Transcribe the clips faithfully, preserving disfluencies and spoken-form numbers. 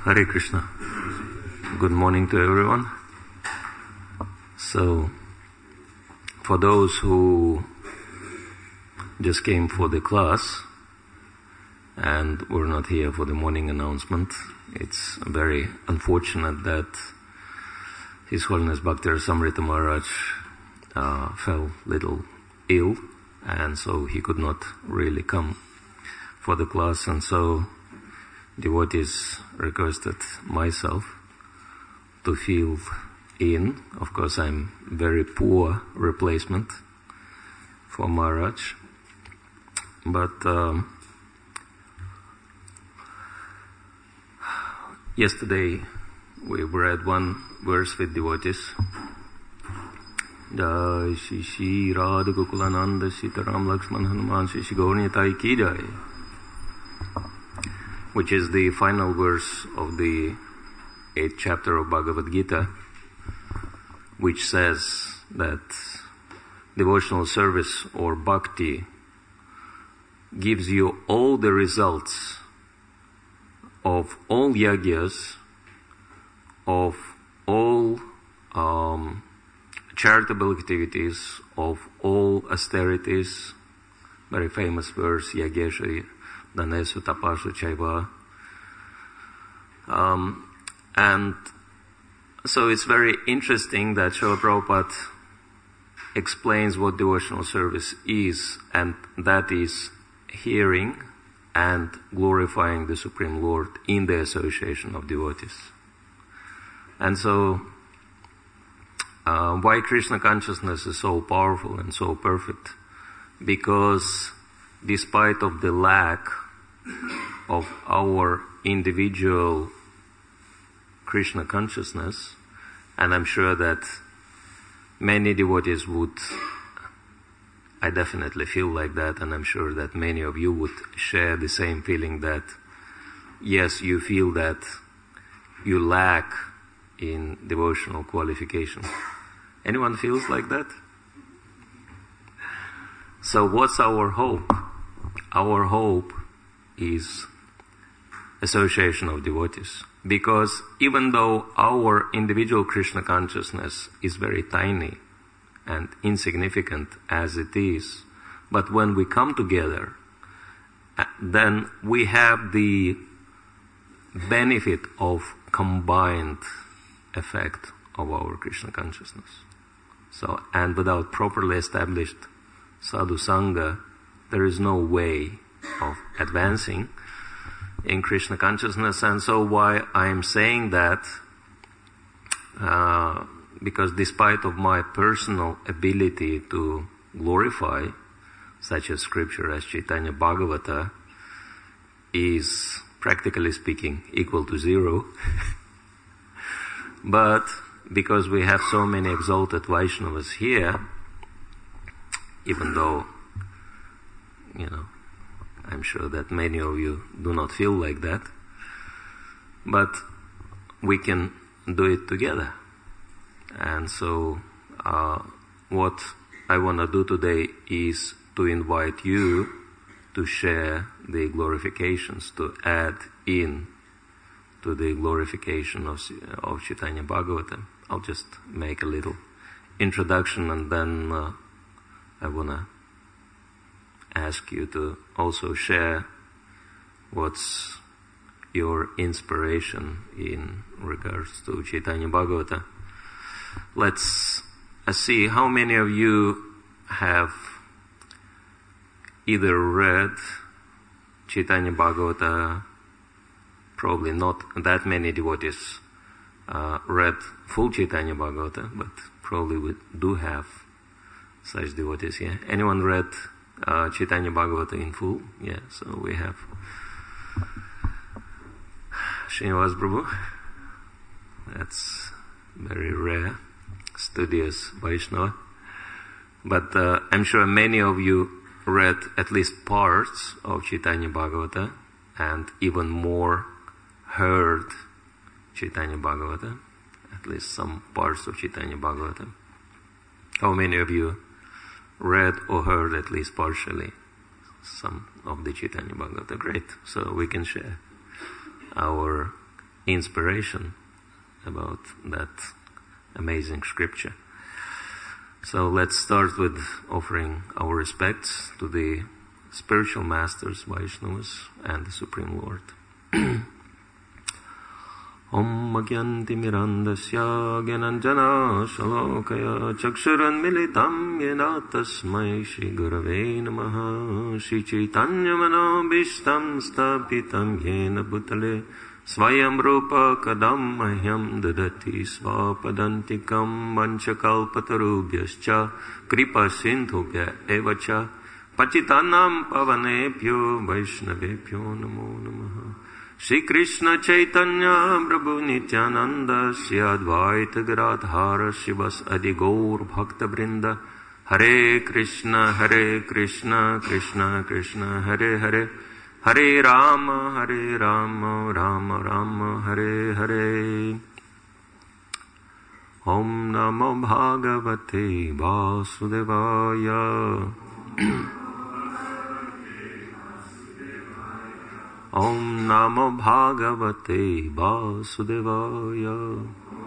Hare Krishna. Good morning to everyone. So, for those who just came for the class and were not here for the morning announcement, it's very unfortunate that His Holiness Bhakti Rasamrita Maharaj uh, fell little ill, and so he could not really come for the class, and so devotees requested myself to fill in. Of course, I'm very poor replacement for Maharaj, but um, yesterday we read one verse with devotees. Jai Shri Shri Radha Gokulananda Sitaram Lakshman Hanuman Shri Shri Gaurnitai Ki Jai, which is the final verse of the eighth chapter of Bhagavad Gita, which says that devotional service or bhakti gives you all the results of all yagyas, of all um, charitable activities, of all austerities. Very famous verse, Yagesha Danesu Tapashu Chaiva. Um, and so it's very interesting that Srila Prabhupada explains what devotional service is, and that is hearing and glorifying the Supreme Lord in the association of devotees. And so, uh, why Krishna consciousness is so powerful and so perfect? Because despite of the lack of our individual Krishna consciousness, and I'm sure that many devotees would, I definitely feel like that, and I'm sure that many of you would share the same feeling that, yes, you feel that you lack in devotional qualification. Anyone feels like that? So what's our hope? Our hope is association of devotees. Because even though our individual Krishna consciousness is very tiny and insignificant as it is, but when we come together, then we have the benefit of combined effect of our Krishna consciousness. So, and without properly established sadhu sangha, there is no way of advancing in Krishna consciousness. And so why I am saying that, uh, because despite of my personal ability to glorify such a scripture as Chaitanya Bhagavata is, practically speaking, equal to zero, but because we have so many exalted Vaishnavas here, even though, you know, I'm sure that many of you do not feel like that, but we can do it together. And so uh, what I want to do today is to invite you to share the glorifications, to add in to the glorification of, of Chaitanya Bhagavatam. I'll just make a little introduction, and then uh, I want to ask you to also share what's your inspiration in regards to Chaitanya Bhagavata. Let's uh, see how many of you have either read Chaitanya Bhagavata. Probably not that many devotees uh, read full Chaitanya Bhagavata, but probably we do have such devotees here. Anyone read Uh, Chaitanya Bhagavata in full? Yeah, so we have Srinivas Prabhu. That's very rare, studious Vaishnava. But uh, I'm sure many of you read at least parts of Chaitanya Bhagavata, and even more heard Chaitanya Bhagavata, at least some parts of Chaitanya Bhagavata. How many of you read or heard at least partially some of the Chaitanya Bhagavata? Great. So we can share our inspiration about that amazing scripture. So let's start with offering our respects to the spiritual masters, Vaishnavas, and the Supreme Lord. Om Agyanti Mirandasya Gyananjana Shalokaya Chakshuran Militam Yena Tasmai Shri Gurave Namaha Shri Chaitanya Manobishtam Stapitam Yena Bhutale Svayam Rupa Kadam Mahyam Dadati Svapadantikam Vanchakalpatarubhyascha Kripa Sindhubhya Evacha Pachitanam Pavanebhyo Vaishnavebhyo Namo Namaha Shri Krishna Chaitanya Prabhu Nityananda Shri Advaita Gadadhara Shivas Adi Gaur Bhakta Vrinda Hare Krishna Hare Krishna Krishna Krishna Hare Hare Hare Rama Hare Rama Rama Rama Hare Hare Om Namo Bhagavate Vasudevaya Om Namo Bhagavate Vasudevaya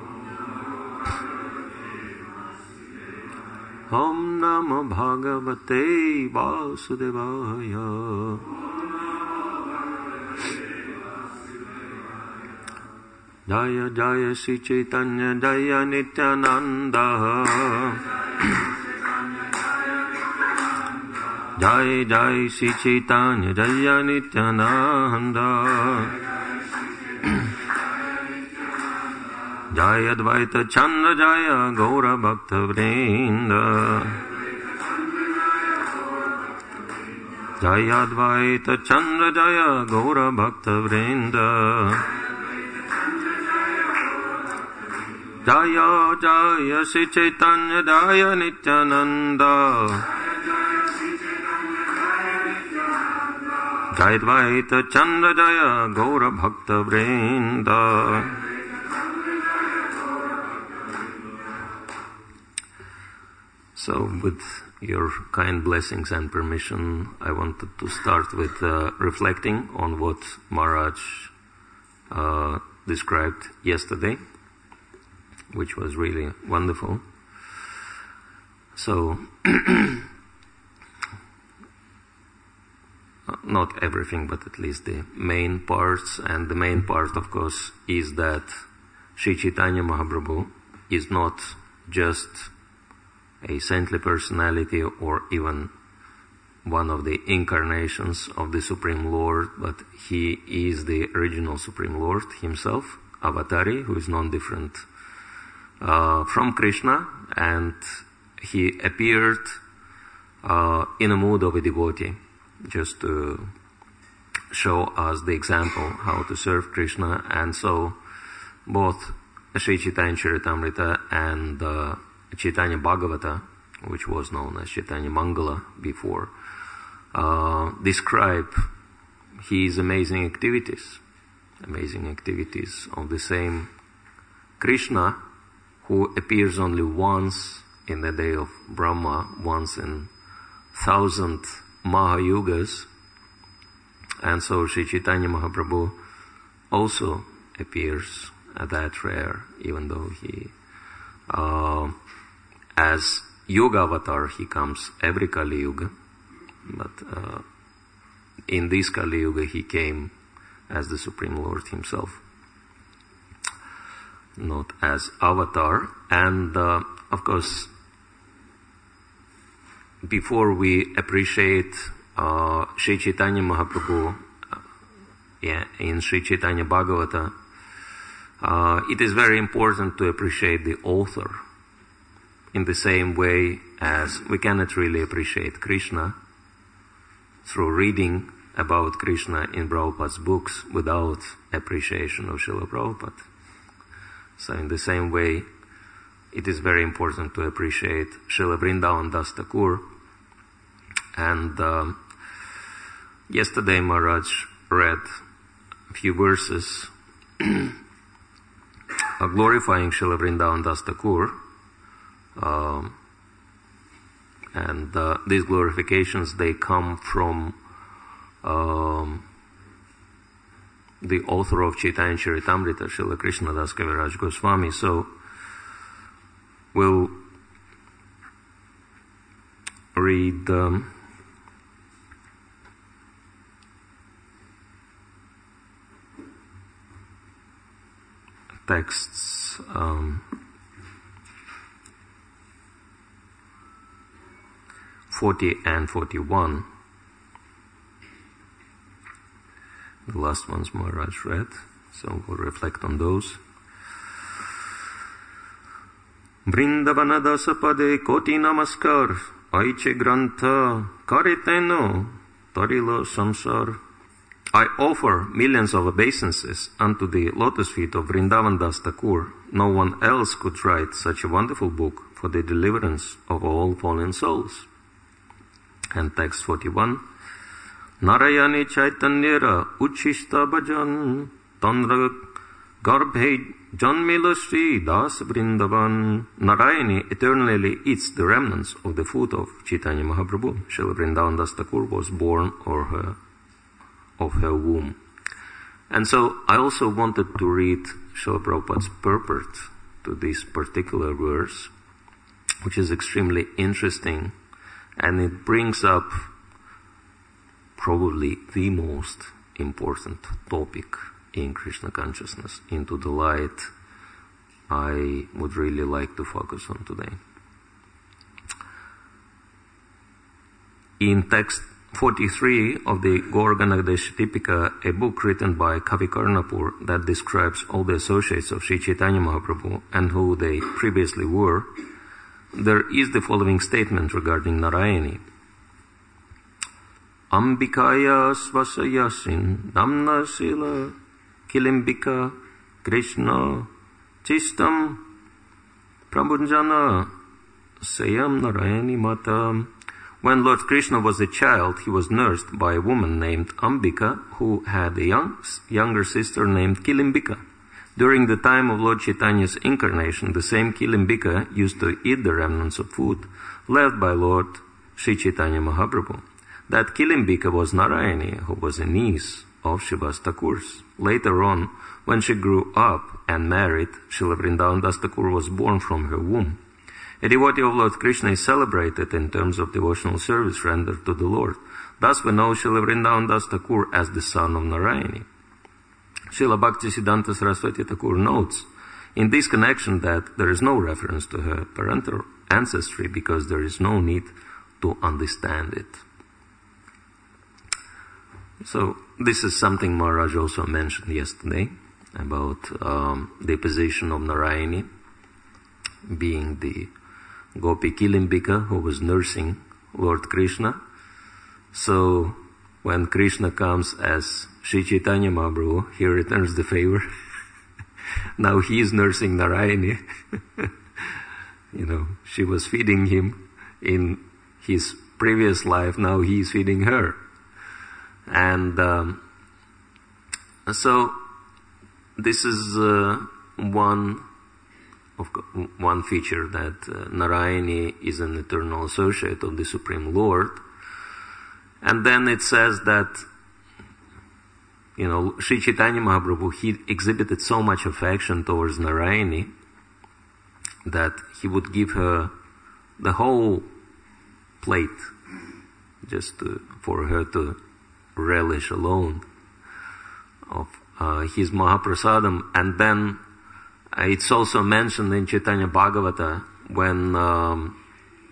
Om Namo Bhagavate Vasudevaya Jaya Jaya Sri Chaitanya Jaya Nityananda Jai Jai Sri Chaitanya Jaya Nityananda Jaya Advaita Chandra Jaya Gaura Bhakta Vrinda Jaya Advaita Chandra Jaya Gaura Bhakta Vrinda Jaya Jaya Sri Chaitanya Jaya Nityananda Jai Advaita Chandra Jaya Gaura Bhakta Vrinda. So with your kind blessings and permission, I wanted to start with uh, reflecting on what Maharaj uh, described yesterday, which was really wonderful. So not everything, but at least the main parts. And the main part, of course, is that Sri Chaitanya Mahaprabhu is not just a saintly personality or even one of the incarnations of the Supreme Lord, but he is the original Supreme Lord himself, Avatari, who is non-different uh, from Krishna, and he appeared uh, in a mood of a devotee, just to show us the example how to serve Krishna. And so both Sri Chaitanya Charitamrita and uh, Chaitanya Bhagavata, which was known as Chaitanya Mangala before, uh, describe his amazing activities, amazing activities of the same Krishna, who appears only once in the day of Brahma, once in thousand Mahayugas. And so Sri Chaitanya Mahaprabhu also appears at that rare, even though he, uh, as Yoga Avatar, he comes every Kali Yuga, but uh, in this Kali Yuga he came as the Supreme Lord himself, not as Avatar. And uh, of course, before we appreciate uh, Sri Chaitanya Mahaprabhu uh, yeah, in Sri Chaitanya Bhagavata, uh, it is very important to appreciate the author in the same way as we cannot really appreciate Krishna through reading about Krishna in Prabhupada's books without appreciation of Srila Prabhupada. So in the same way, it is very important to appreciate Srila Vrindavan Das Thakur. And um, yesterday Maharaj read a few verses uh, glorifying Srila Vrindavan Das Thakur. Um, and uh, these glorifications, they come from um, the author of Chaitanya Charitamrita, Srila Krishnadas Kaviraj Goswami. So we'll read um, texts um, forty and forty-one. The last ones Maharaj read, so we'll reflect on those. Vrindavana dasapade koti namaskar, aiche grantha kariteno tarilo samsar. I offer millions of obeisances unto the lotus feet of Vrindavan Das Thakur. No one else could write such a wonderful book for the deliverance of all fallen souls. And text forty-one. Narayani Chaitanyera Uchishta Bhajan Tanra Garbhe Janmila Sri Das Vrindavan. Narayani eternally eats the remnants of the food of Chaitanya Mahaprabhu. Srila Vrindavan Das Thakur was born or her, of her womb. And so I also wanted to read Srila Prabhupada's purport to this particular verse, which is extremely interesting, and it brings up probably the most important topic in Krishna consciousness into the light I would really like to focus on today. In text forty-three of the Gaurganadash Tipika, a book written by Kavi Karnapur that describes all the associates of Sri Chaitanya Mahaprabhu and who they previously were, there is the following statement regarding Narayani. Ambikaya svasayasin namna sila kilimbika Krishna chistam prabhunjana sayam Narayani mata. When Lord Krishna was a child, he was nursed by a woman named Ambika, who had a young, younger sister named Kilimbika. During the time of Lord Chaitanya's incarnation, the same Kilimbika used to eat the remnants of food left by Lord Sri Chaitanya Mahaprabhu. That Kilimbika was Narayani, who was a niece of Srivas Thakur's. Later on, when she grew up and married, Srila Vrindavan Das Thakur was born from her womb. A devotee of Lord Krishna is celebrated in terms of devotional service rendered to the Lord. Thus we know Srila Vrindavan Das Thakur as the son of Narayani. Srila Bhaktisiddhanta Saraswati Thakur notes in this connection that there is no reference to her parental ancestry because there is no need to understand it. So this is something Maharaj also mentioned yesterday about um, the position of Narayani being the Gopi Kilimbika who was nursing Lord Krishna. So when Krishna comes as Sri Chaitanya Mahaprabhu, he returns the favor. Now he is nursing Narayani. You know, she was feeding him in his previous life, now he is feeding her. And um, so this is uh, one of one feature that uh, Narayani is an eternal associate of the Supreme Lord. And then it says that, you know, Sri Chaitanya Mahaprabhu, he exhibited so much affection towards Narayani that he would give her the whole plate just to, for her to relish alone of uh, his Mahaprasadam. And then uh, it's also mentioned in Chaitanya Bhagavata when um,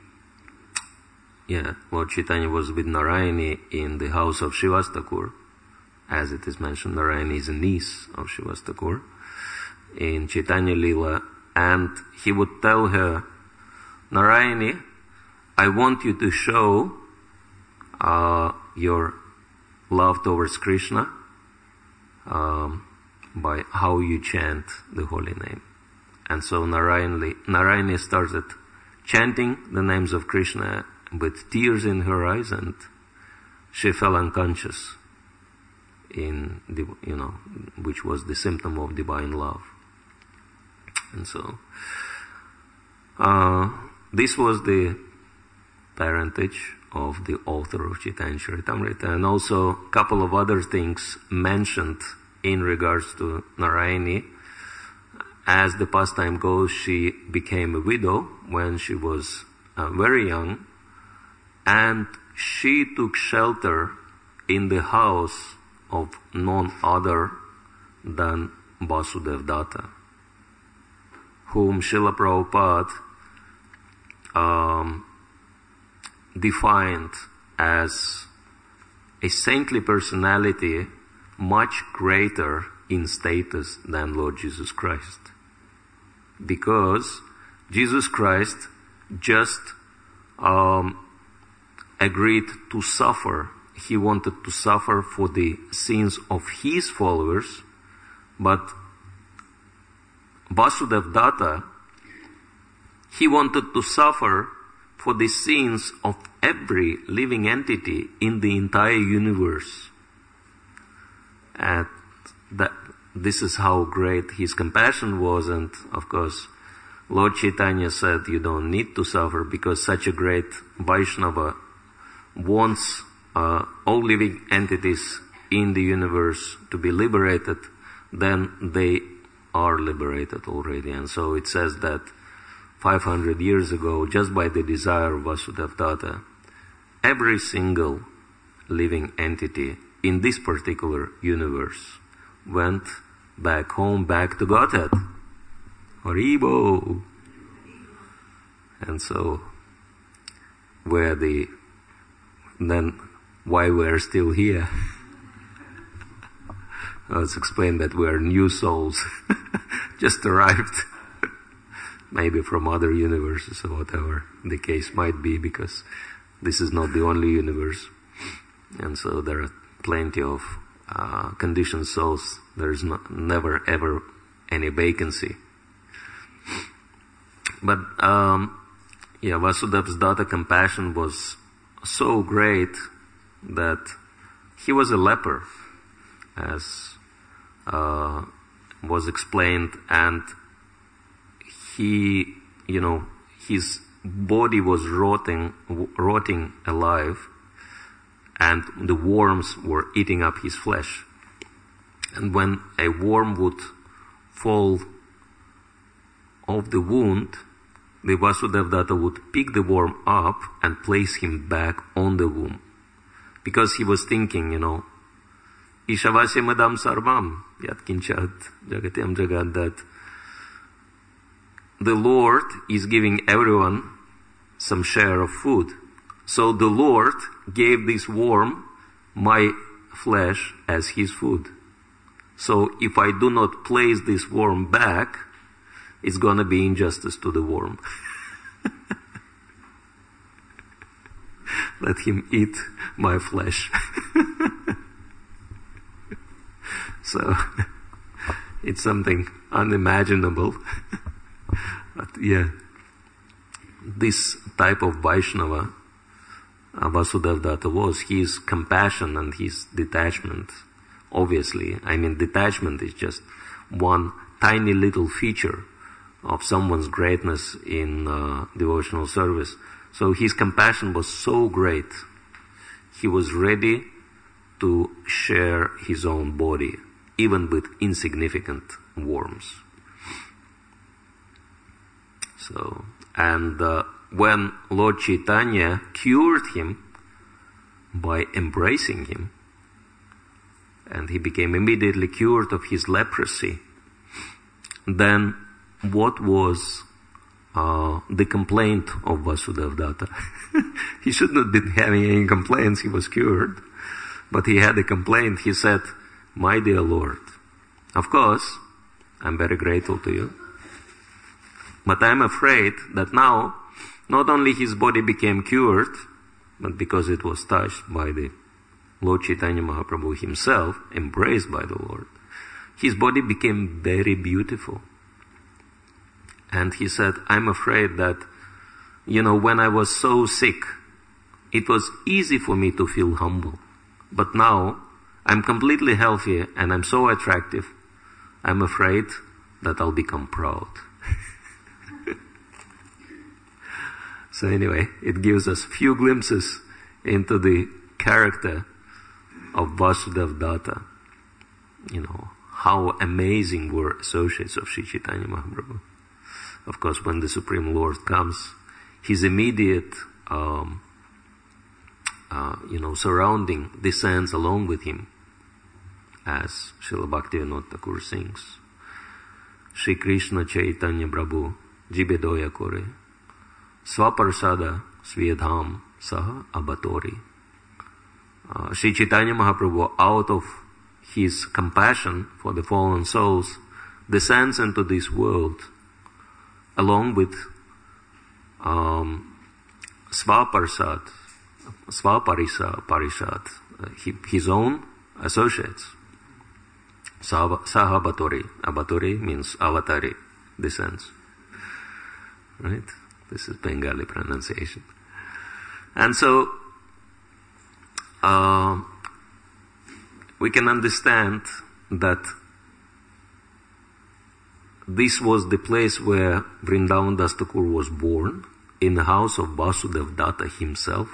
yeah, Lord Chaitanya was with Narayani in the house of Srivas Thakur. As it is mentioned, Narayani is a niece of Srivas Thakur in Chaitanya Leela, and he would tell her, Narayani, I want you to show uh, your love towards Krishna um, by how you chant the holy name. And so Narayani, Narayani started chanting the names of Krishna with tears in her eyes, and she fell unconscious in the, you know, which was the symptom of divine love. And so uh, this was the parentage of the author of Chaitanya Charitamrita, and also a couple of other things mentioned in regards to Narayani. As the pastime goes, she became a widow when she was uh, very young, and she took shelter in the house of none other than Vasudev Datta, whom Srila Prabhupada um, defined as a saintly personality much greater in status than Lord Jesus Christ. Because Jesus Christ just um, agreed to suffer. He wanted to suffer for the sins of his followers, but Vasudev Datta, he wanted to suffer for the sins of every living entity in the entire universe. And that, this is how great his compassion was, and of course, Lord Chaitanya said, you don't need to suffer, because such a great Vaishnava wants uh, all living entities in the universe to be liberated, then they are liberated already. And so it says that five hundred years ago, just by the desire of Vasudev Datta, every single living entity in this particular universe went back home, back to Godhead. Haribo! And so, where the, then why we're still here? Let's explain that we're new souls, just arrived, maybe from other universes or whatever the case might be, because this is not the only universe. And so there are plenty of uh, conditioned souls. There's not, never ever any vacancy. But um, yeah, Vasudev's Datta compassion was so great that he was a leper, as uh, was explained, and he, you know, his body was rotting, rotting alive, and the worms were eating up his flesh. And when a worm would fall off the wound, the Vasudev Datta would pick the worm up and place him back on the wound. Because he was thinking, you know, Ishavasya madam sarvam yat kinchat jagatyam jagad, that the Lord is giving everyone some share of food. So the Lord gave this worm my flesh as his food. So if I do not place this worm back, it's gonna be injustice to the worm. Let him eat my flesh. So, it's something unimaginable. But yeah, this type of Vaishnava, uh, Vasudev Datta was, his compassion and his detachment, obviously, I mean, detachment is just one tiny little feature of someone's greatness in uh, devotional service. So his compassion was so great, he was ready to share his own body, even with insignificant worms. So, and uh, when Lord Chaitanya cured him by embracing him, and he became immediately cured of his leprosy, then what was uh, the complaint of Vasudev Datta? He should not be having any complaints, he was cured. But he had a complaint. He said, my dear Lord, of course, I'm very grateful to you, but I'm afraid that now, not only his body became cured, but because it was touched by the Lord Chaitanya Mahaprabhu himself, embraced by the Lord, his body became very beautiful. And he said, I'm afraid that, you know, when I was so sick, it was easy for me to feel humble. But now, I'm completely healthy and I'm so attractive, I'm afraid that I'll become proud. So anyway, it gives us few glimpses into the character of Vasudev Datta. You know, how amazing were associates of Sri Chaitanya Mahaprabhu. Of course, when the Supreme Lord comes, his immediate, um, uh, you know, surrounding descends along with him, as Srila Bhaktivinoda Thakur sings. Shri Krishna Chaitanya Prabhu Jibedoya Kore Swaparsada Svedham Saha Abatori. Uh, Sri Chaitanya Mahaprabhu, out of his compassion for the fallen souls, descends into this world along with um, Swaparsad, Swaparisa Parishad, uh, his own associates. Saha Abatori. Abatori means avatari, descends. Right? This is Bengali pronunciation. And so, uh, we can understand that this was the place where Vrindavan Das Thakur was born, in the house of Vasudev Datta himself.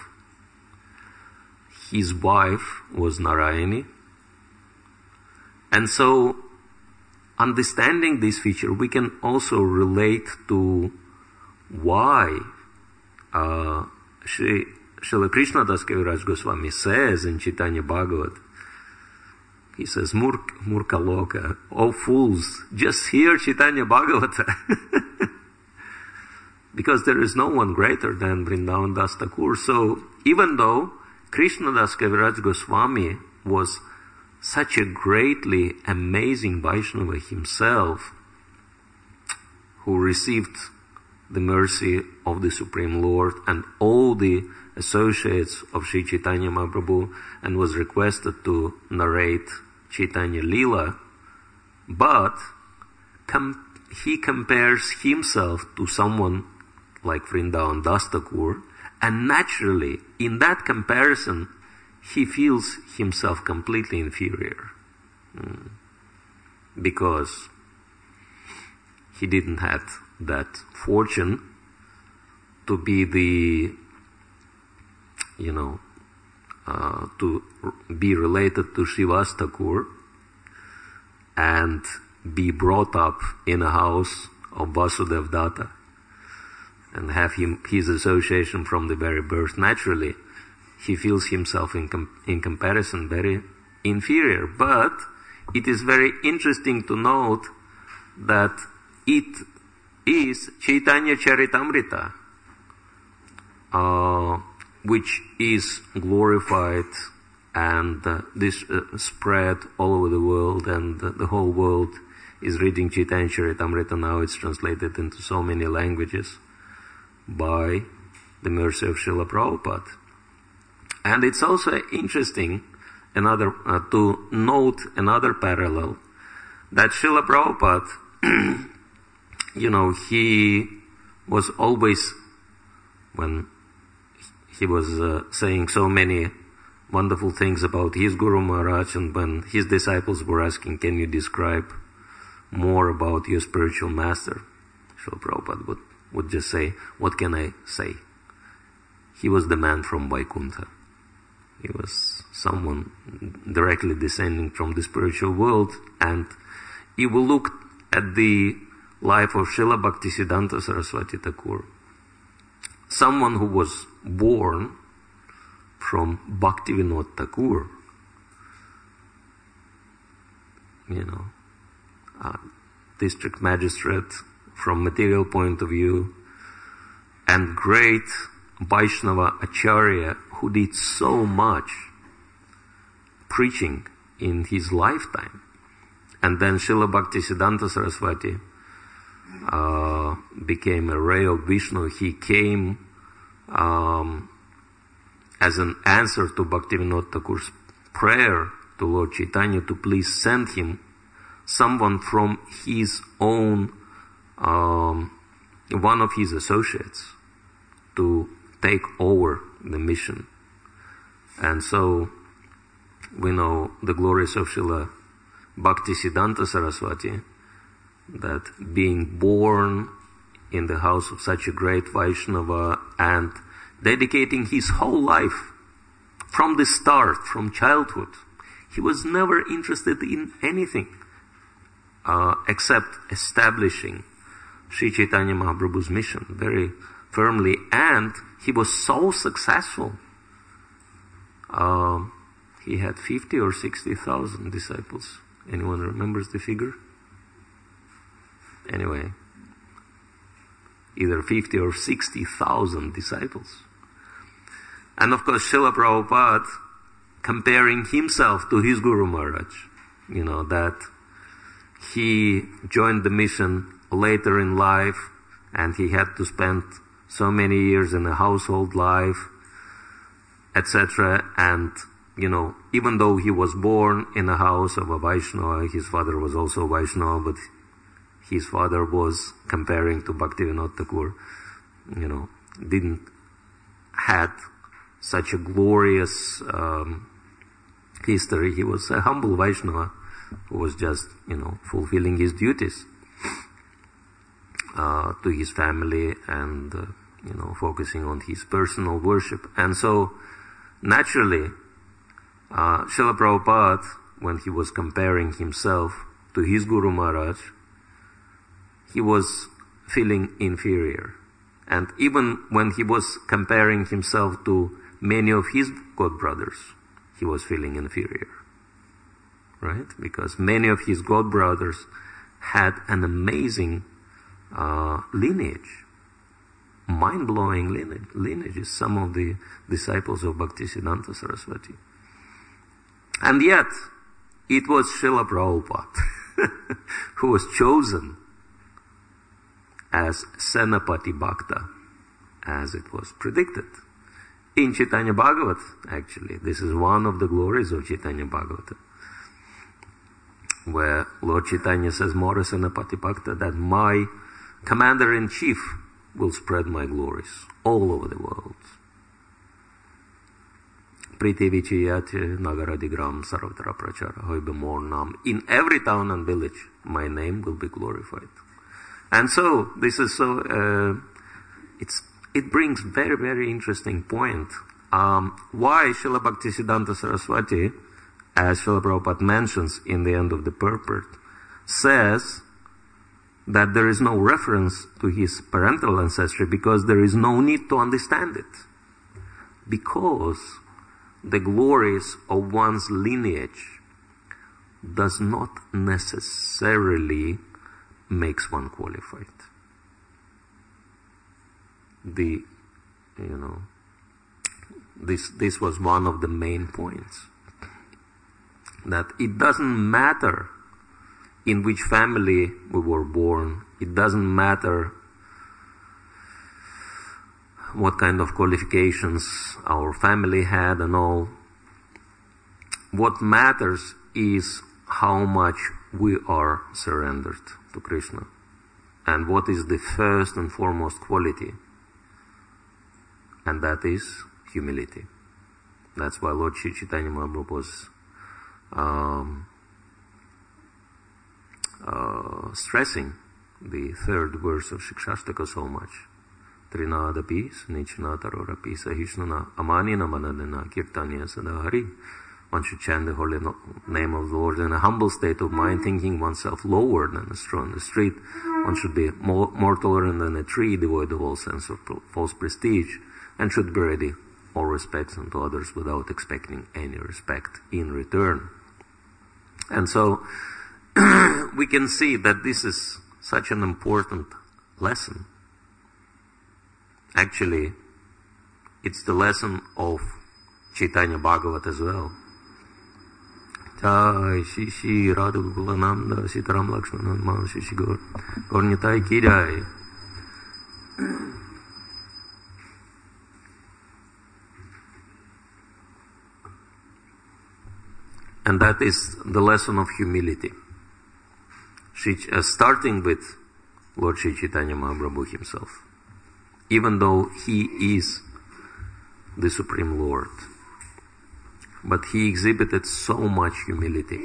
His wife was Narayani. And so, understanding this feature, we can also relate to why uh, Shri Srila Krishna Das Kaviraj Goswami says in Chaitanya Bhagavat, he says, Murk, Murka Loka, oh fools, just hear Chaitanya Bhagavata. Because there is no one greater than Vrindavan Das Thakur. So, even though Krishna Das Kaviraj Goswami was such a greatly amazing Vaishnava himself, who received the mercy of the Supreme Lord and all the associates of Sri Chaitanya Mahaprabhu, and was requested to narrate Chaitanya Leela, but com- he compares himself to someone like Vrindavan Das Thakur, and naturally, in that comparison, he feels himself completely inferior. Mm. Because he didn't have that fortune to be the, you know, uh, to be related to Srivas Thakur and be brought up in a house of Vasudev Datta and have him, his association from the very birth. Naturally, he feels himself in, com- in comparison very inferior. But it is very interesting to note that it is Chaitanya Charitamrita, uh, which is glorified and uh, this uh, spread all over the world, and uh, the whole world is reading Chaitanya Charitamrita now. It's translated into so many languages by the mercy of Srila Prabhupada. And it's also interesting another uh, to note another parallel, that Srila Prabhupada, you know, he was always, when he was uh, saying so many wonderful things about his Guru Maharaj, and when his disciples were asking, can you describe more about your spiritual master? Srila Prabhupada would, would just say, what can I say? He was the man from Vaikuntha. He was someone directly descending from the spiritual world. And if we look at the life of Srila Bhaktisiddhanta Saraswati Thakur, someone who was born from Bhaktivinoda Thakur, you know, uh, district magistrate from material point of view, and great Vaishnava Acharya who did so much preaching in his lifetime. And then Srila Bhaktisiddhanta Saraswati uh, became a ray of Vishnu. He came um, as an answer to Bhaktivinoda Thakur's prayer to Lord Chaitanya to please send him someone from his own, um, one of his associates, to take over the mission. And so we know the glories of Srila Bhaktisiddhanta Saraswati, that being born in the house of such a great Vaishnava and dedicating his whole life from the start, from childhood, he was never interested in anything uh, except establishing Sri Chaitanya Mahaprabhu's mission very firmly, and he was so successful. Um, he had fifty or sixty thousand disciples. Anyone remembers the figure? Anyway, either fifty or sixty thousand disciples. And of course, Srila Prabhupada, comparing himself to his Guru Maharaj, you know, that he joined the mission later in life and he had to spend so many years in a household life, et cetera. And, you know, even though he was born in a house of a Vaishnava, his father was also a Vaishnava, but his father was, comparing to Bhaktivinoda Thakur, you know, didn't had such a glorious um, history. He was a humble Vaishnava who was just, you know, fulfilling his duties uh, to his family and, uh, you know, focusing on his personal worship. And so, naturally, uh, Srila Prabhupada, when he was comparing himself to his Guru Maharaj, he was feeling inferior. And even when he was comparing himself to many of his god brothers, he was feeling inferior. Right? Because many of his god brothers had an amazing uh, lineage, mind-blowing lineage, lineages, some of the disciples of Bhaktisiddhanta Saraswati. And yet, it was Srila Prabhupada who was chosen as Senapati Bhakta, as it was predicted. In Chaitanya Bhagavat, actually, this is one of the glories of Chaitanya Bhagavata, where Lord Chaitanya says, Mora Senapati Bhakta, that my commander-in-chief will spread my glories all over the world. Priti Vichayate Nagaradigram Sarvatra Prachara Hoibamor Nam. In every town and village, my name will be glorified. And so, this is so, uh, it's, it brings very, very interesting point. Um, why Srila Bhaktisiddhanta Saraswati, as Srila Prabhupada mentions in the end of the purport, says that there is no reference to his parental ancestry because there is no need to understand it. Because the glories of one's lineage does not necessarily makes one qualified. The, you know, this, this was one of the main points. That it doesn't matter in which family we were born. It doesn't matter what kind of qualifications our family had and all. What matters is how much we are surrendered to Krishna. And what is the first and foremost quality? And that is humility. That's why Lord Sri Chaitanya Mahaprabhu was um, uh, stressing the third verse of Shikshashtaka so much. Trinadapi snicna tarorapi sahishnana amanina manadana kirtanya sadahari. One should chant the holy name of the Lord in a humble state of mind, thinking oneself lower than a straw in the street. One should be more, more tolerant than a tree, devoid of all sense of false prestige, and should be ready all respects unto others without expecting any respect in return. And so, we can see that this is such an important lesson. Actually, it's the lesson of Chaitanya Bhagavat as well. Jai Shri Shri Radha Gokulananda Sitaram Lakshmana Man Shri Shri Gaur Gaurnitai Ki Jai. And that is the lesson of humility. Shri, uh, starting with Lord Sri Chaitanya Mahaprabhu himself. Even though he is the Supreme Lord. But he exhibited so much humility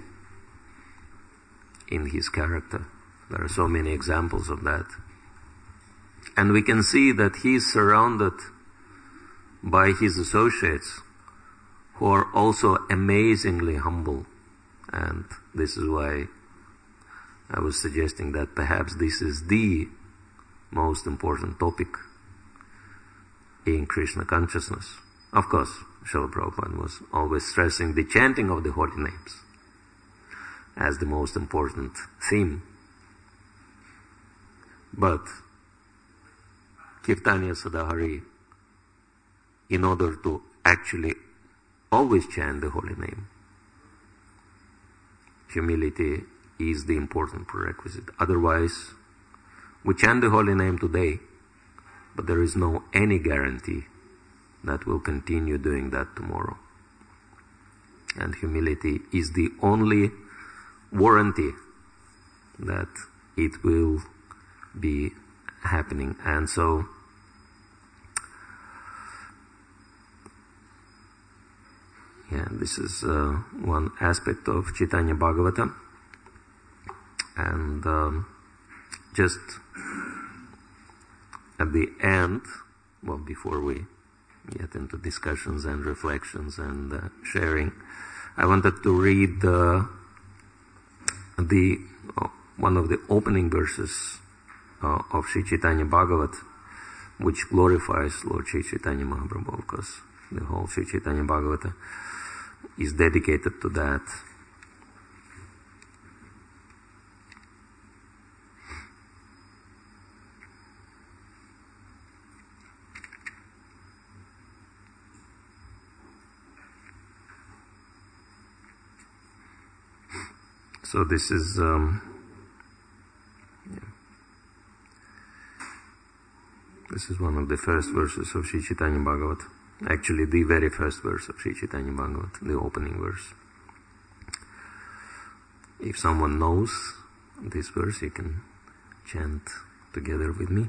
in his character. There are so many examples of that. And we can see that he is surrounded by his associates who are also amazingly humble. And this is why I was suggesting that perhaps this is the most important topic in Krishna consciousness. Of course, Srila Prabhupada was always stressing the chanting of the holy names as the most important theme. But Kirtanya Sadahari, in order to actually always chant the holy name, humility is the important prerequisite. Otherwise, we chant the holy name today, but there is no any guarantee that we'll continue doing that tomorrow. And humility is the only warranty that it will be happening. And so, yeah, this is uh, one aspect of Chaitanya Bhagavata. And um, just at the end, well, before we get into discussions and reflections and uh, sharing, I wanted to read uh, the uh, one of the opening verses uh, of Sri Chaitanya Bhagavat, which glorifies Lord Sri Chaitanya Mahaprabhu, because the whole Sri Chaitanya Bhagavata is dedicated to that. So this is um, yeah. This is one of the first verses of Sri Chaitanya Bhagavat. Actually, the very first verse of Sri Chaitanya Bhagavat, the opening verse. If someone knows this verse, you can chant together with me.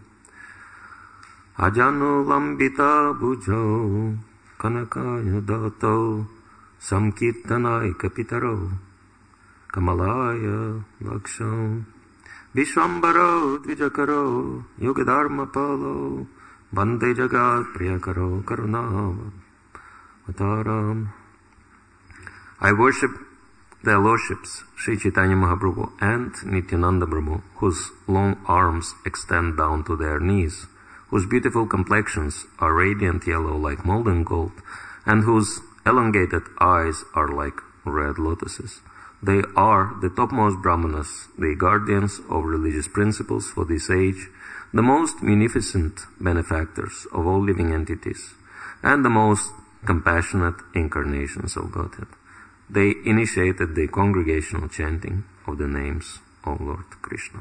Ajano lambita bhujau kanakaya dato samkirtanai kapitaro Kamalaya Laksham Vishwambaro Dvijakaro Yogadharma Palo Vande Jagat Priyakaro Karuna Vataram. I worship their lordships, Sri Chaitanya Mahaprabhu and Nityananda Prabhu, whose long arms extend down to their knees, whose beautiful complexions are radiant yellow like molten gold, and whose elongated eyes are like red lotuses. They are the topmost brahmanas, the guardians of religious principles for this age, the most munificent benefactors of all living entities, and the most compassionate incarnations of Godhead. They initiated the congregational chanting of the names of Lord Krishna.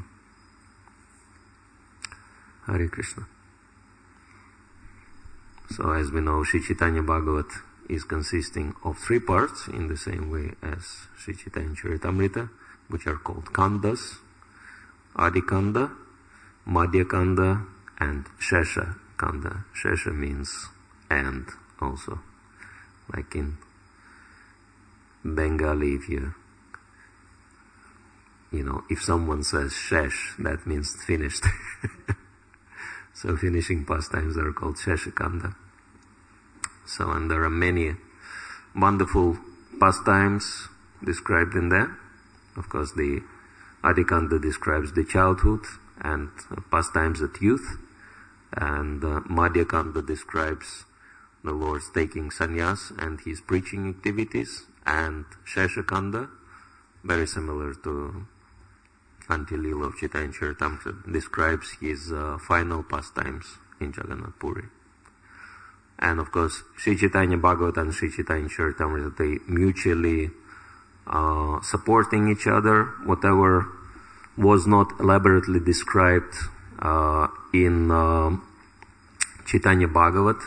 Hare Krishna. So as we know, Sri Chaitanya Bhagavat is consisting of three parts in the same way as Sri Chaitanya Charitamrita, which are called Kandas, Adi Kanda, Madhya Kanda, and Shesha Kanda. Shesha means and also. Like in Bengali, if you, you know, if someone says Shesh, that means finished. So finishing pastimes are called Shesha Kanda. So, and there are many wonderful pastimes described in there. Of course, the Adikanda describes the childhood and uh, pastimes at youth. And uh, Madhyakanda describes the Lord's taking sannyas and his preaching activities. And Sheshakanda, very similar to Antilila of Chaitanya Charitamrita, describes his uh, final pastimes in Jagannath Puri. And of course, Sri Chaitanya Bhagavat and Sri Chaitanya Charitamrita, they mutually uh, supporting each other. Whatever was not elaborately described uh, in uh, Chaitanya Bhagavat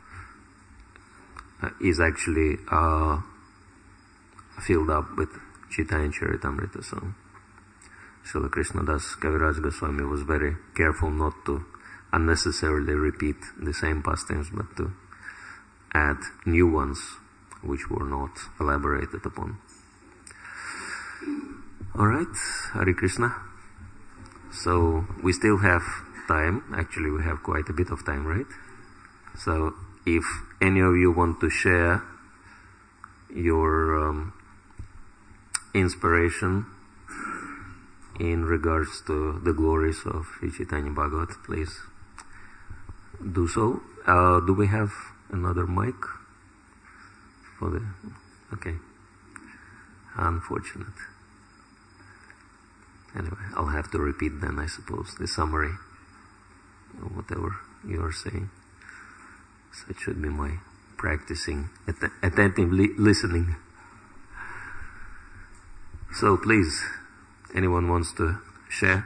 uh, is actually uh, filled up with Chaitanya Charitamrita. So, Srila Krishnadas Kaviraj Goswami was very careful not to unnecessarily repeat the same pastimes, but to add new ones which were not elaborated upon. Alright, Hare Krishna. So we still have time. Actually, we have quite a bit of time, right? So if any of you want to share your um, inspiration in regards to the glories of Sri Chaitanya Bhagavat, please do so. Uh, do we have another mic for the? Okay. Unfortunate. Anyway, I'll have to repeat then, I suppose, the summary of whatever you are saying. So it should be my practicing, att- attentively listening. So please, anyone wants to share?